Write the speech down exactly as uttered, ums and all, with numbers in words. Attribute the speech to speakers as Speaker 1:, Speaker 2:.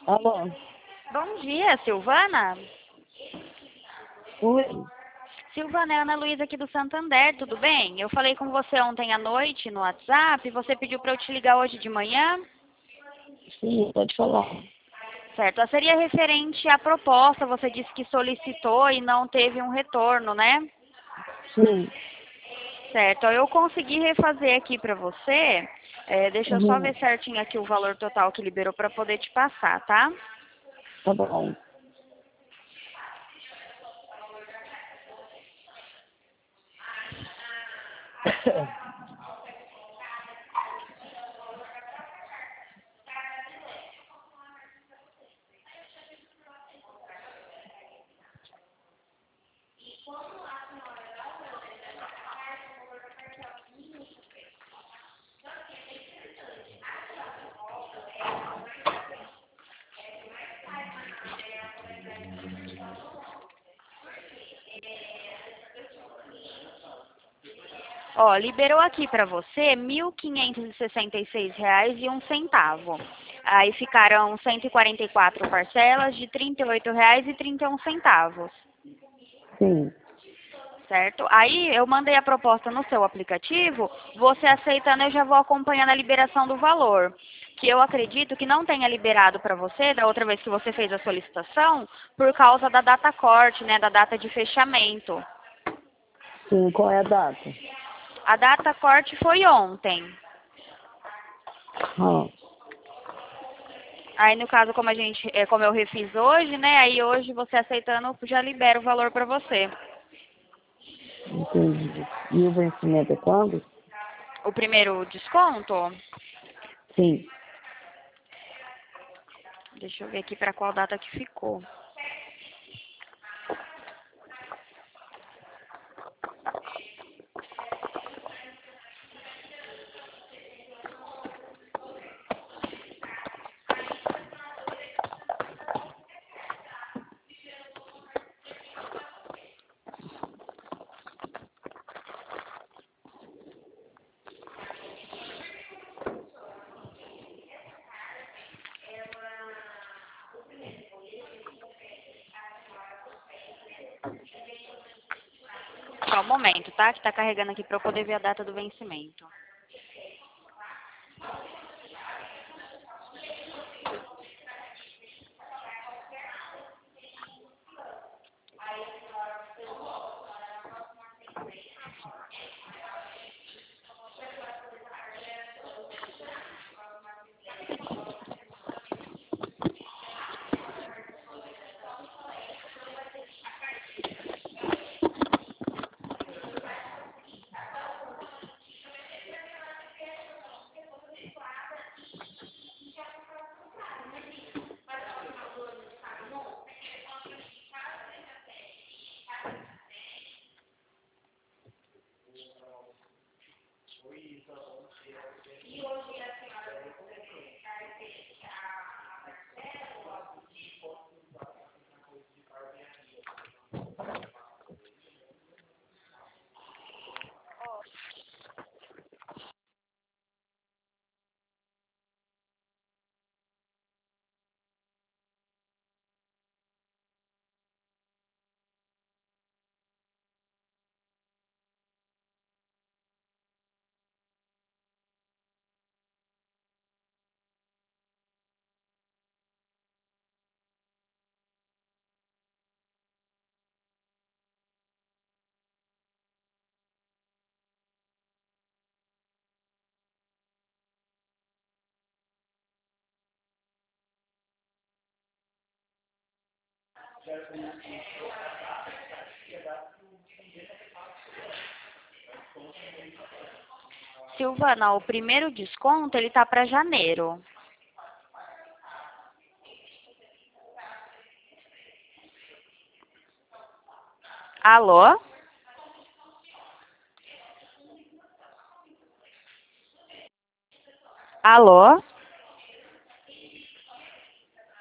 Speaker 1: Alô?
Speaker 2: Bom dia, Silvana.
Speaker 1: Oi?
Speaker 2: Silvana, é a Ana Luísa aqui do Santander, tudo bem? Eu falei com você ontem à noite no WhatsApp e você pediu para eu te ligar hoje de manhã,
Speaker 1: Sim, pode falar.
Speaker 2: certo? Seria referente à proposta, você disse que solicitou e não teve um retorno, né?
Speaker 1: Sim.
Speaker 2: Certo, eu consegui refazer aqui para você, é, deixa eu só
Speaker 1: Uhum.
Speaker 2: ver certinho aqui o valor total que liberou para poder te passar, tá?
Speaker 1: Tá bom.
Speaker 2: Ó, liberou aqui para você mil quinhentos e sessenta e seis reais e um centavo. Aí ficaram cento e quarenta e quatro parcelas de trinta e oito reais e trinta e um centavos,
Speaker 1: Sim.
Speaker 2: certo? Aí eu mandei a proposta no seu aplicativo, você aceitando eu já vou acompanhando a liberação do valor. Que eu acredito que não tenha liberado para você da outra vez que você fez a solicitação, por causa da data corte, né, da data de fechamento.
Speaker 1: Sim, qual é a data?
Speaker 2: A data corte foi ontem.
Speaker 1: Ah,
Speaker 2: Aí, no caso, como a gente, é, como eu refiz hoje, né? Aí hoje você aceitando, já libera o valor para você.
Speaker 1: entendi. E o vencimento é quando?
Speaker 2: O primeiro desconto,
Speaker 1: Sim.
Speaker 2: deixa eu ver aqui para qual data que ficou. Só um momento, tá? Que tá carregando aqui para eu poder ver a data do vencimento. Silvana, o primeiro desconto, ele tá para janeiro. Alô? Alô?